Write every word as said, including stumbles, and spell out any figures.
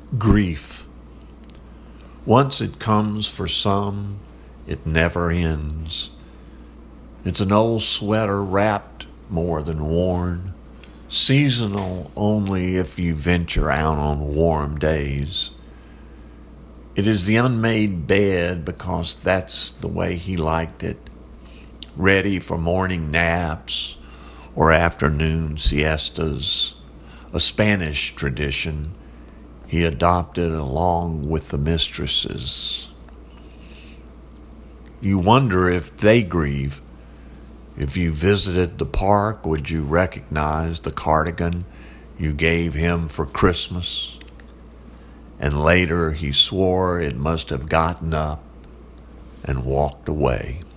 Grief. Once it comes for some, it never ends. It's an old sweater wrapped more than worn, seasonal only if you venture out on warm days. It is the unmade bed because that's the way he liked it, ready for morning naps or afternoon siestas, a Spanish tradition he adopted along with the mistresses. You wonder if they grieve. If you visited the park, would you recognize the cardigan you gave him for Christmas? And later he swore it must have gotten up and walked away.